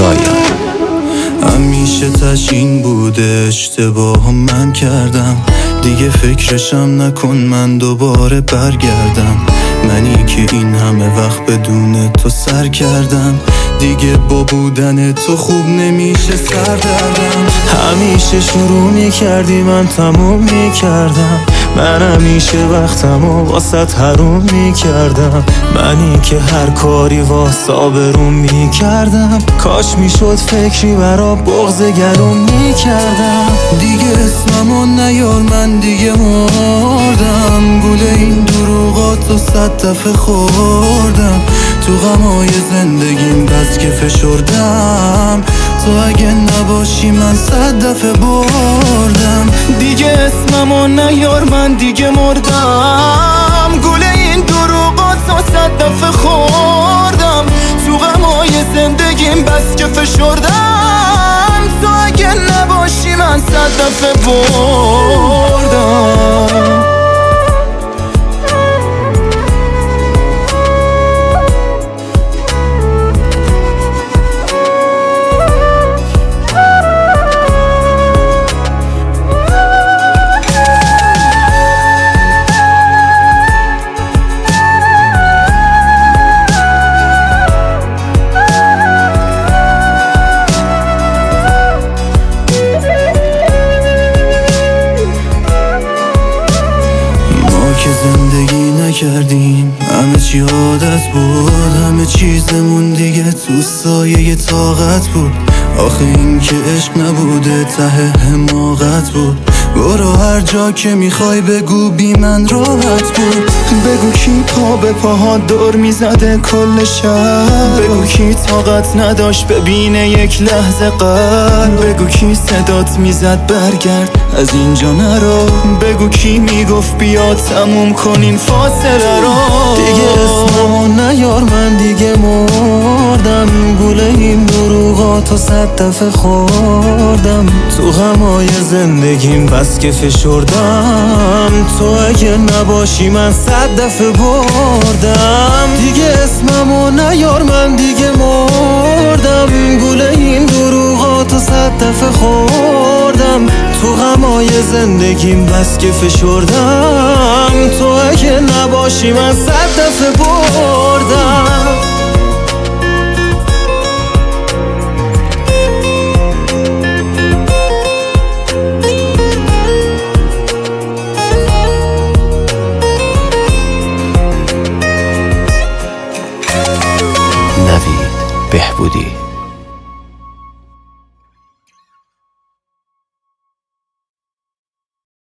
رایان. همیشه تشین بوده اشتباه من کردم، دیگه فکرشم نکن من دوباره برگردم. منی که این همه وقت بدون تو سر کردم، دیگه با بودن تو خوب نمیشه سردردم. همیشه شروع میکردی من تموم میکردم، من همیشه وقتمو واسط حروم میکردم. منی که هر کاری واسه آبروم میکردم، کاش میشد فکری برا بغض گلوم میکردم. دیگه اسممو نیار من دیگه مردم، گوله این دروغاتو 100 دفعه خوردم. تو غمای زندگیم بس که فشردم، تو اگه نباشی من 100 دفعه بردم. دیگه اسممو نیار من دیگه مردم، گوله این دروغاتو 100 دفعه خوردم. تو غمای زندگیم بس که فشردم، تو اگه نباشی من 100 دفعه بردم. که زندگی نکردیم، همه چی عادت بود، همه چیزمون دیگه تو سایه طاقت بود. آخه این که عشق نبوده ته حماقت بود. برو هر جا که میخوای بگو بی من راحت بود. بگو کی پا به پاها دور میزده کل شب، بگو کی طاقت نداشت ببینه یک لحظه قلب، بگو کی صدات میزد برگرد از اینجا نرو، بگو کی میگفت بیا تموم کنین فاصله رو. دیگه اسممو نیار من دیگه مردم، گوله این دروغاتو 100 دفعه خوردم. تو غمای زندگیم بس که فشردم، تو اگه نباشی من 100 دفعه بردم. دیگه اسممو نیار من دیگه مردم، گوله این دروغاتو 100 دفعه خوردم. تو غمای زندگیم بس که فشردم، تو اگه نباشی من 100 دفعه بردم. نوید بهبودی.